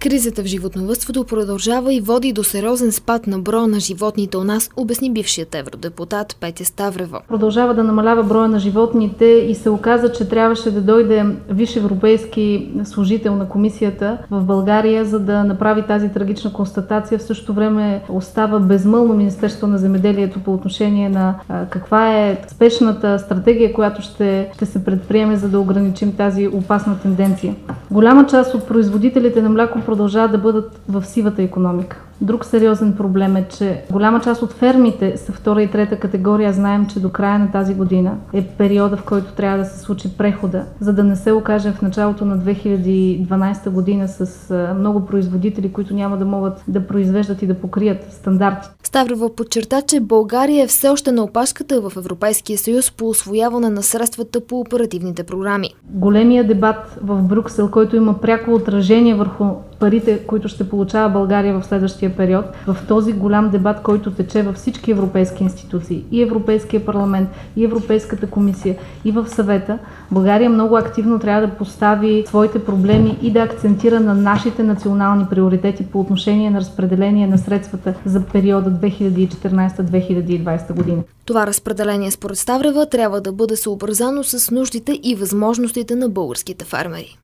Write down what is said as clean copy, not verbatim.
Кризата в животновъдството продължава и води до сериозен спад на броя на животните у нас, обясни бившият евродепутат Петя Ставрева. Продължава да намалява броя на животните и се оказа, че трябваше да дойде висш европейски служител на комисията в България, за да направи тази трагична констатация. В същото време остава безмълвно Министерство на земеделието по отношение на каква е спешната стратегия, която ще се предприеме, за да ограничим тази опасна тенденция. Голяма част от производителите на мляко продължават да бъдат в сивата икономика. Друг сериозен проблем е, че голяма част от фермите са втора и трета категория. Знаем, че до края на тази година е периода, в който трябва да се случи прехода, за да не се окажем в началото на 2012 година с много производители, които няма да могат да произвеждат и да покрият стандарти. Ставрева подчерта, че България е все още на опашката в Европейския съюз по усвояване на средствата по оперативните програми. Големия дебат в Брюксел, който има пряко отражение върху парите, които ще получава България в следващия период, в този голям дебат, който тече във всички европейски институции, и Европейския парламент, и Европейската комисия, и в съвета, България много активно трябва да постави своите проблеми и да акцентира на нашите национални приоритети по отношение на разпределение на средствата за периода 2014-2020 година. Това разпределение според Ставрева трябва да бъде съобразено с нуждите и възможностите на българските фермери.